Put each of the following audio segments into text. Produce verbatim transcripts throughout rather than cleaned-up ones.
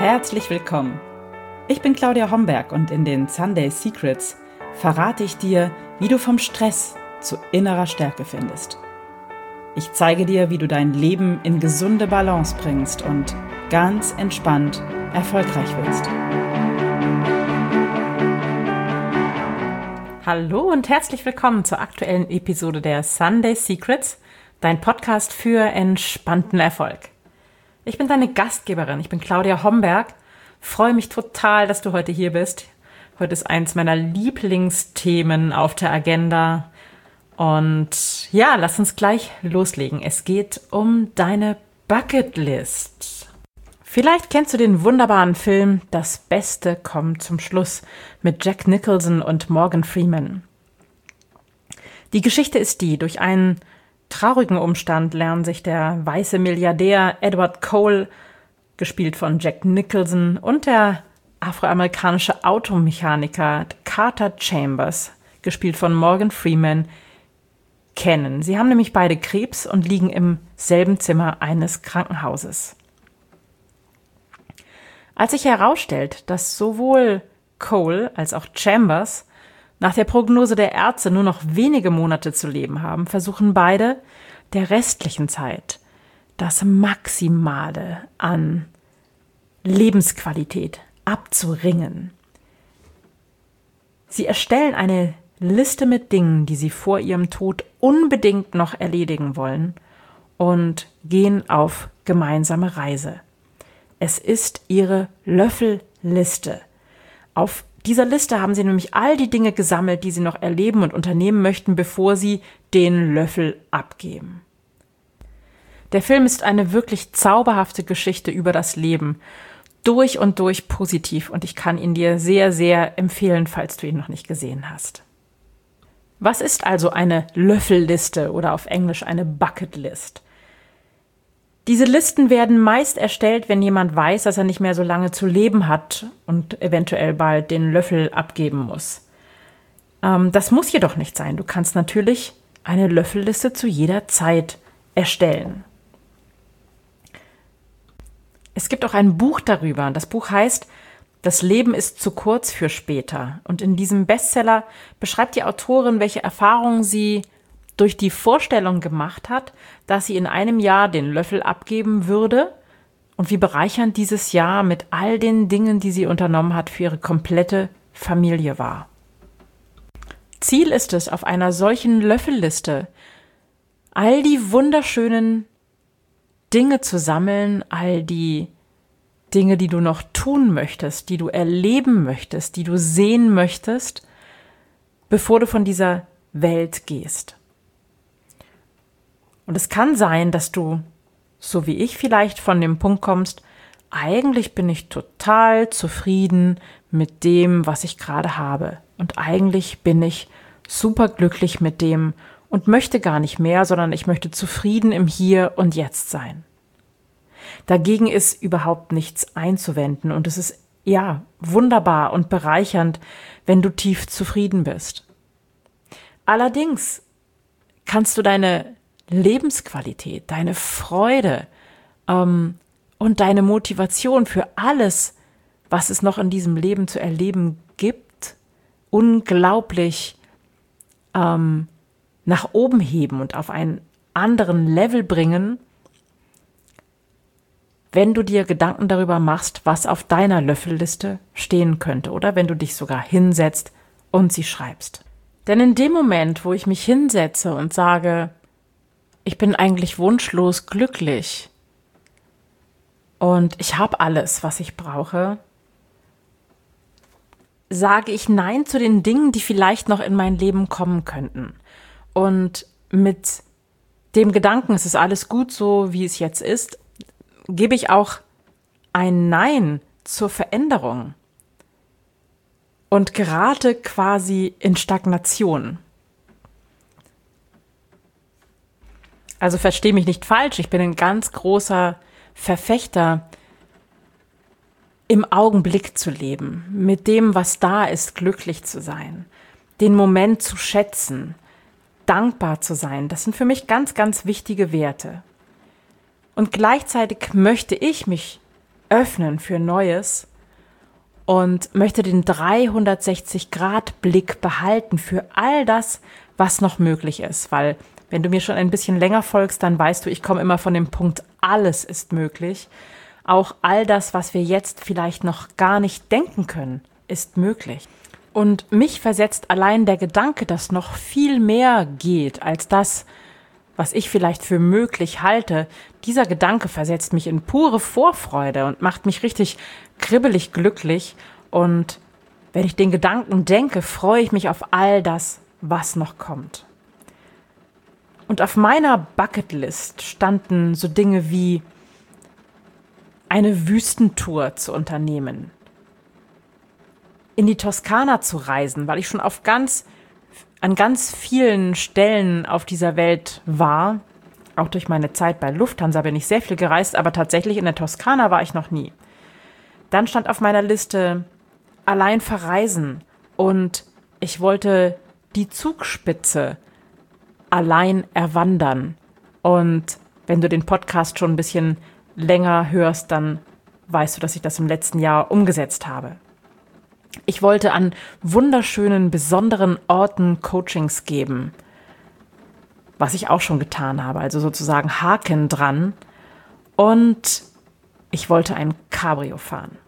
Herzlich willkommen. Ich bin Claudia Homberg und in den Sunday Secrets verrate ich dir, wie du vom Stress zu innerer Stärke findest. Ich zeige dir, wie du dein Leben in gesunde Balance bringst und ganz entspannt erfolgreich wirst. Hallo und herzlich willkommen zur aktuellen Episode der Sunday Secrets, dein Podcast für entspannten Erfolg. Ich bin deine Gastgeberin, ich bin Claudia Homberg, freue mich total, dass du heute hier bist. Heute ist eins meiner Lieblingsthemen auf der Agenda und ja, lass uns gleich loslegen. Es geht um deine Bucketlist. Vielleicht kennst du den wunderbaren Film Das Beste kommt zum Schluss mit Jack Nicholson und Morgan Freeman. Die Geschichte ist die, durch einen traurigen Umstand lernen sich der weiße Milliardär Edward Cole, gespielt von Jack Nicholson, und der afroamerikanische Automechaniker Carter Chambers, gespielt von Morgan Freeman, kennen. Sie haben nämlich beide Krebs und liegen im selben Zimmer eines Krankenhauses. Als sich herausstellt, dass sowohl Cole als auch Chambers nach der Prognose der Ärzte nur noch wenige Monate zu leben haben, versuchen beide, der restlichen Zeit das Maximale an Lebensqualität abzuringen. Sie erstellen eine Liste mit Dingen, die sie vor ihrem Tod unbedingt noch erledigen wollen, und gehen auf gemeinsame Reise. Es ist ihre Löffelliste. Auf dieser Liste haben sie nämlich all die Dinge gesammelt, die sie noch erleben und unternehmen möchten, bevor sie den Löffel abgeben. Der Film ist eine wirklich zauberhafte Geschichte über das Leben, durch und durch positiv, und ich kann ihn dir sehr, sehr empfehlen, falls du ihn noch nicht gesehen hast. Was ist also eine Löffelliste oder auf Englisch eine Bucketlist? Diese Listen werden meist erstellt, wenn jemand weiß, dass er nicht mehr so lange zu leben hat und eventuell bald den Löffel abgeben muss. Ähm, das muss jedoch nicht sein. Du kannst natürlich eine Löffelliste zu jeder Zeit erstellen. Es gibt auch ein Buch darüber. Das Buch heißt Das Leben ist zu kurz für später. Und in diesem Bestseller beschreibt die Autorin, welche Erfahrungen sie durch die Vorstellung gemacht hat, dass sie in einem Jahr den Löffel abgeben würde, und wie bereichernd dieses Jahr mit all den Dingen, die sie unternommen hat, für ihre komplette Familie war. Ziel ist es, auf einer solchen Löffelliste all die wunderschönen Dinge zu sammeln, all die Dinge, die du noch tun möchtest, die du erleben möchtest, die du sehen möchtest, bevor du von dieser Welt gehst. Und es kann sein, dass du, so wie ich vielleicht, von dem Punkt kommst, eigentlich bin ich total zufrieden mit dem, was ich gerade habe. Und eigentlich bin ich super glücklich mit dem und möchte gar nicht mehr, sondern ich möchte zufrieden im Hier und Jetzt sein. Dagegen ist überhaupt nichts einzuwenden, und es ist, ja, wunderbar und bereichernd, wenn du tief zufrieden bist. Allerdings kannst du deine Lebensqualität, deine Freude ähm, und deine Motivation für alles, was es noch in diesem Leben zu erleben gibt, unglaublich ähm, nach oben heben und auf einen anderen Level bringen, wenn du dir Gedanken darüber machst, was auf deiner Löffelliste stehen könnte, oder wenn du dich sogar hinsetzt und sie schreibst. Denn in dem Moment, wo ich mich hinsetze und sage, ich bin eigentlich wunschlos glücklich und ich habe alles, was ich brauche, sage ich Nein zu den Dingen, die vielleicht noch in mein Leben kommen könnten. Und mit dem Gedanken, es ist alles gut so, wie es jetzt ist, gebe ich auch ein Nein zur Veränderung und gerate quasi in Stagnation. Also versteh mich nicht falsch, ich bin ein ganz großer Verfechter, im Augenblick zu leben, mit dem, was da ist, glücklich zu sein, den Moment zu schätzen, dankbar zu sein. Das sind für mich ganz, ganz wichtige Werte. Und gleichzeitig möchte ich mich öffnen für Neues und möchte den dreihundertsechzig-Grad-Blick behalten für all das, was noch möglich ist. Weil wenn du mir schon ein bisschen länger folgst, dann weißt du, ich komme immer von dem Punkt, alles ist möglich. Auch all das, was wir jetzt vielleicht noch gar nicht denken können, ist möglich. Und mich versetzt allein der Gedanke, dass noch viel mehr geht als das, was ich vielleicht für möglich halte. Dieser Gedanke versetzt mich in pure Vorfreude und macht mich richtig kribbelig glücklich. Und wenn ich den Gedanken denke, freue ich mich auf all das, was noch kommt. Und auf meiner Bucketlist standen so Dinge wie eine Wüstentour zu unternehmen, in die Toskana zu reisen, weil ich schon auf ganz, an ganz vielen Stellen auf dieser Welt war. Auch durch meine Zeit bei Lufthansa bin ich sehr viel gereist, aber tatsächlich in der Toskana war ich noch nie. Dann stand auf meiner Liste allein verreisen und ich wollte die Zugspitze allein erwandern. Und wenn du den Podcast schon ein bisschen länger hörst, dann weißt du, dass ich das im letzten Jahr umgesetzt habe. Ich wollte an wunderschönen, besonderen Orten Coachings geben, was ich auch schon getan habe, also sozusagen Haken dran. Und ich wollte ein Cabrio fahren.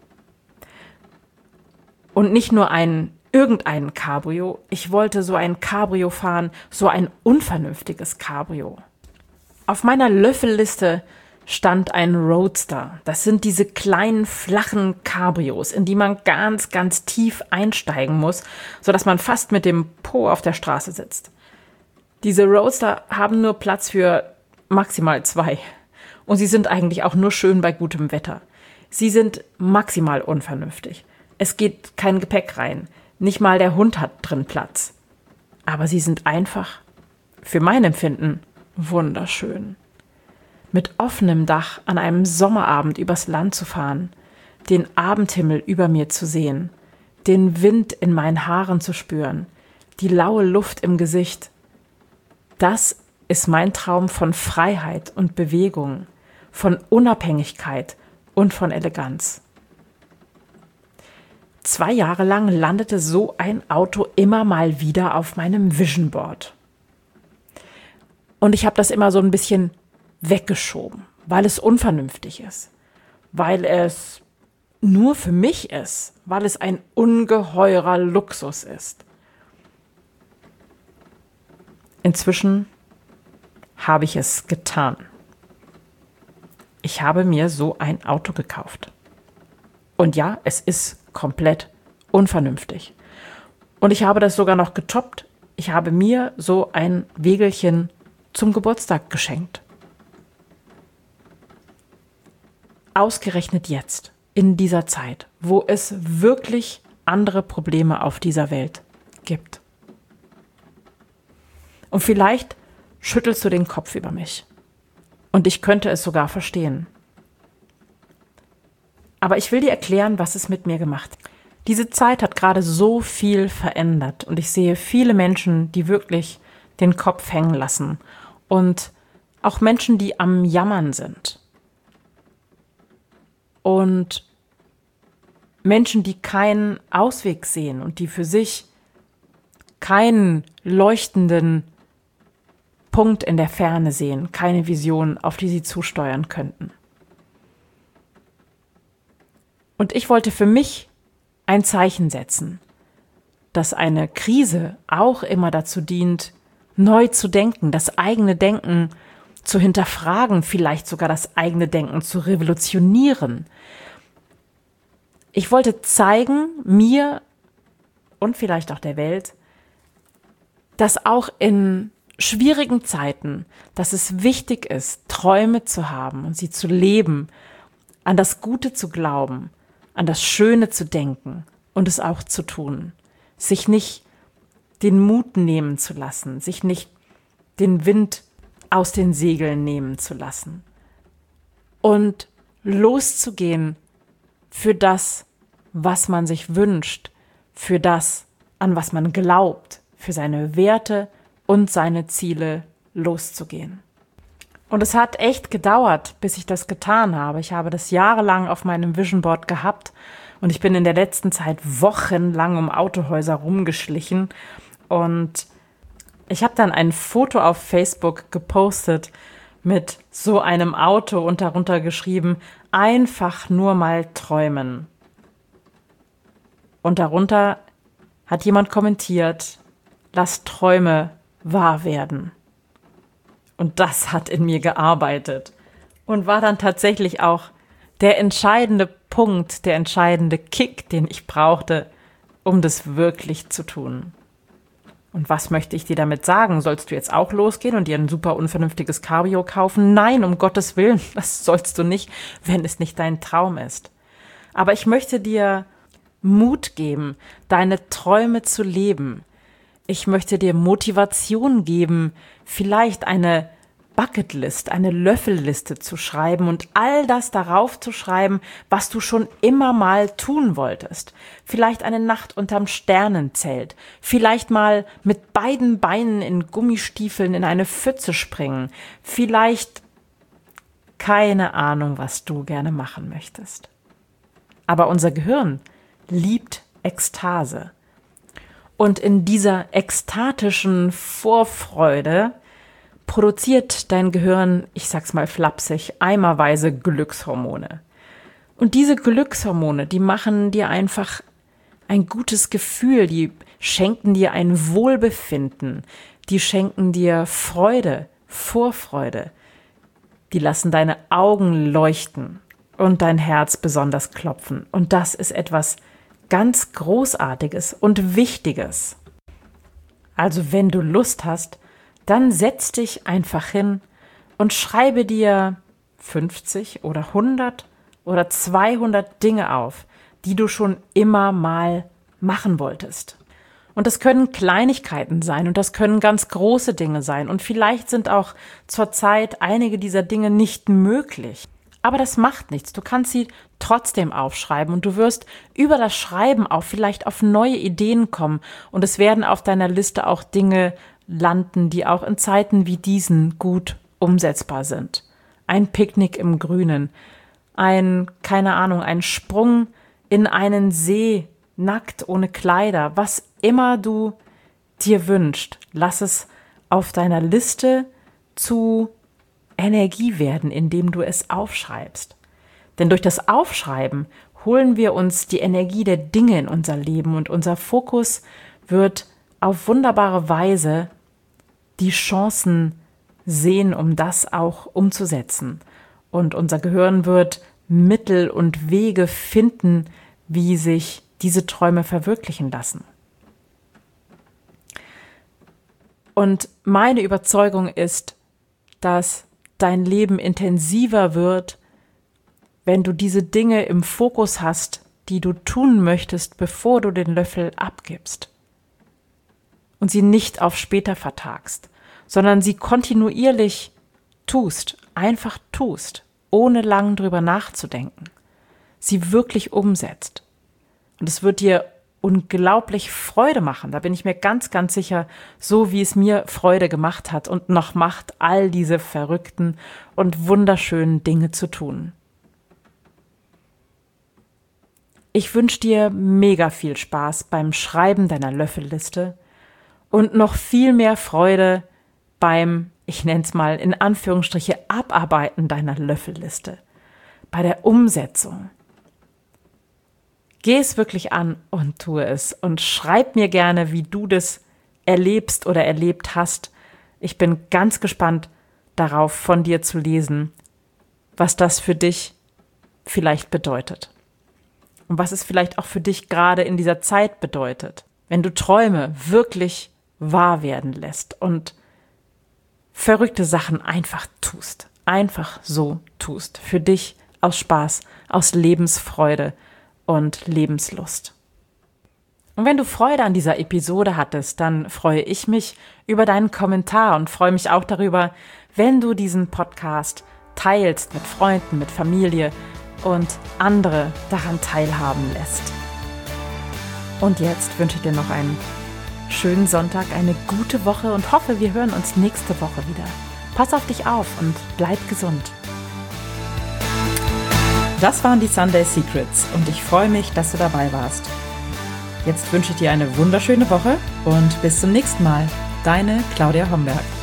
Und nicht nur ein irgendein Cabrio, ich wollte so ein Cabrio fahren, so ein unvernünftiges Cabrio. Auf meiner Löffelliste stand ein Roadster. Das sind diese kleinen, flachen Cabrios, in die man ganz, ganz tief einsteigen muss, sodass man fast mit dem Po auf der Straße sitzt. Diese Roadster haben nur Platz für maximal zwei. Und sie sind eigentlich auch nur schön bei gutem Wetter. Sie sind maximal unvernünftig. Es geht kein Gepäck rein. Nicht mal der Hund hat drin Platz. Aber sie sind einfach, für mein Empfinden, wunderschön. Mit offenem Dach an einem Sommerabend übers Land zu fahren, den Abendhimmel über mir zu sehen, den Wind in meinen Haaren zu spüren, die laue Luft im Gesicht. Das ist mein Traum von Freiheit und Bewegung, von Unabhängigkeit und von Eleganz. Zwei Jahre lang landete so ein Auto immer mal wieder auf meinem Vision Board. Und ich habe das immer so ein bisschen weggeschoben, weil es unvernünftig ist, weil es nur für mich ist, weil es ein ungeheurer Luxus ist. Inzwischen habe ich es getan. Ich habe mir so ein Auto gekauft. Und ja, es ist komplett unvernünftig. Und ich habe das sogar noch getoppt. Ich habe mir so ein Wägelchen zum Geburtstag geschenkt. Ausgerechnet jetzt, in dieser Zeit, wo es wirklich andere Probleme auf dieser Welt gibt. Und vielleicht schüttelst du den Kopf über mich. Und ich könnte es sogar verstehen. Aber ich will dir erklären, was es mit mir gemacht hat. Diese Zeit hat gerade so viel verändert. Und ich sehe viele Menschen, die wirklich den Kopf hängen lassen. Und auch Menschen, die am Jammern sind. Und Menschen, die keinen Ausweg sehen und die für sich keinen leuchtenden Punkt in der Ferne sehen, keine Vision, auf die sie zusteuern könnten. Und ich wollte für mich ein Zeichen setzen, dass eine Krise auch immer dazu dient, neu zu denken, das eigene Denken zu hinterfragen, vielleicht sogar das eigene Denken zu revolutionieren. Ich wollte zeigen, mir und vielleicht auch der Welt, dass auch in schwierigen Zeiten, dass es wichtig ist, Träume zu haben und sie zu leben, an das Gute zu glauben, an das Schöne zu denken und es auch zu tun. Sich nicht den Mut nehmen zu lassen, sich nicht den Wind aus den Segeln nehmen zu lassen und loszugehen für das, was man sich wünscht, für das, an was man glaubt, für seine Werte und seine Ziele loszugehen. Und es hat echt gedauert, bis ich das getan habe. Ich habe das jahrelang auf meinem Vision Board gehabt und ich bin in der letzten Zeit wochenlang um Autohäuser rumgeschlichen. Und ich habe dann ein Foto auf Facebook gepostet mit so einem Auto und darunter geschrieben, einfach nur mal träumen. Und darunter hat jemand kommentiert, lass Träume wahr werden. Und das hat in mir gearbeitet und war dann tatsächlich auch der entscheidende Punkt, der entscheidende Kick, den ich brauchte, um das wirklich zu tun. Und was möchte ich dir damit sagen? Sollst du jetzt auch losgehen und dir ein super unvernünftiges Cabrio kaufen? Nein, um Gottes Willen, das sollst du nicht, wenn es nicht dein Traum ist. Aber ich möchte dir Mut geben, deine Träume zu leben. Ich möchte dir Motivation geben, vielleicht eine Bucketlist, eine Löffelliste zu schreiben und all das darauf zu schreiben, was du schon immer mal tun wolltest. Vielleicht eine Nacht unterm Sternenzelt, vielleicht mal mit beiden Beinen in Gummistiefeln in eine Pfütze springen, vielleicht keine Ahnung, was du gerne machen möchtest. Aber unser Gehirn liebt Ekstase. Und in dieser ekstatischen Vorfreude produziert dein Gehirn, ich sag's mal flapsig, eimerweise Glückshormone. Und diese Glückshormone, die machen dir einfach ein gutes Gefühl, die schenken dir ein Wohlbefinden, die schenken dir Freude, Vorfreude, die lassen deine Augen leuchten und dein Herz besonders klopfen. Und das ist etwas ganz Großartiges und Wichtiges. Also wenn du Lust hast, dann setz dich einfach hin und schreibe dir fünfzig oder hundert oder zweihundert Dinge auf, die du schon immer mal machen wolltest. Und das können Kleinigkeiten sein und das können ganz große Dinge sein. Und vielleicht sind auch zurzeit einige dieser Dinge nicht möglich. Aber das macht nichts. Du kannst sie trotzdem aufschreiben und du wirst über das Schreiben auch vielleicht auf neue Ideen kommen. Und es werden auf deiner Liste auch Dinge landen, die auch in Zeiten wie diesen gut umsetzbar sind. Ein Picknick im Grünen, ein, keine Ahnung, ein Sprung in einen See, nackt, ohne Kleider, was immer du dir wünschst, lass es auf deiner Liste zu Energie werden, indem du es aufschreibst. Denn durch das Aufschreiben holen wir uns die Energie der Dinge in unser Leben und unser Fokus wird auf wunderbare Weise die Chancen sehen, um das auch umzusetzen. Und unser Gehirn wird Mittel und Wege finden, wie sich diese Träume verwirklichen lassen. Und meine Überzeugung ist, dass dein Leben intensiver wird, wenn du diese Dinge im Fokus hast, die du tun möchtest, bevor du den Löffel abgibst. Und sie nicht auf später vertagst, sondern sie kontinuierlich tust, einfach tust, ohne lang drüber nachzudenken. Sie wirklich umsetzt. Und es wird dir unglaublich Freude machen. Da bin ich mir ganz, ganz sicher, so wie es mir Freude gemacht hat und noch macht, all diese verrückten und wunderschönen Dinge zu tun. Ich wünsche dir mega viel Spaß beim Schreiben deiner Löffelliste und noch viel mehr Freude beim, ich nenne es mal in Anführungsstriche, Abarbeiten deiner Löffelliste, bei der Umsetzung. Geh es wirklich an und tue es und schreib mir gerne, wie du das erlebst oder erlebt hast. Ich bin ganz gespannt darauf, von dir zu lesen, was das für dich vielleicht bedeutet. Und was es vielleicht auch für dich gerade in dieser Zeit bedeutet, wenn du Träume wirklich wahr werden lässt und verrückte Sachen einfach tust, einfach so tust, für dich aus Spaß, aus Lebensfreude und Lebenslust. Und wenn du Freude an dieser Episode hattest, dann freue ich mich über deinen Kommentar und freue mich auch darüber, wenn du diesen Podcast teilst mit Freunden, mit Familie und andere daran teilhaben lässt. Und jetzt wünsche ich dir noch einen schönen Sonntag, eine gute Woche und hoffe, wir hören uns nächste Woche wieder. Pass auf dich auf und bleib gesund. Das waren die Sunday Secrets und ich freue mich, dass du dabei warst. Jetzt wünsche ich dir eine wunderschöne Woche und bis zum nächsten Mal. Deine Claudia Homberg.